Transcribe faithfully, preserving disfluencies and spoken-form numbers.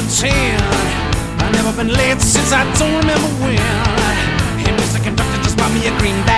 ten. I never been late since I don't remember when. Hey, Mister Conductor, just buy me a green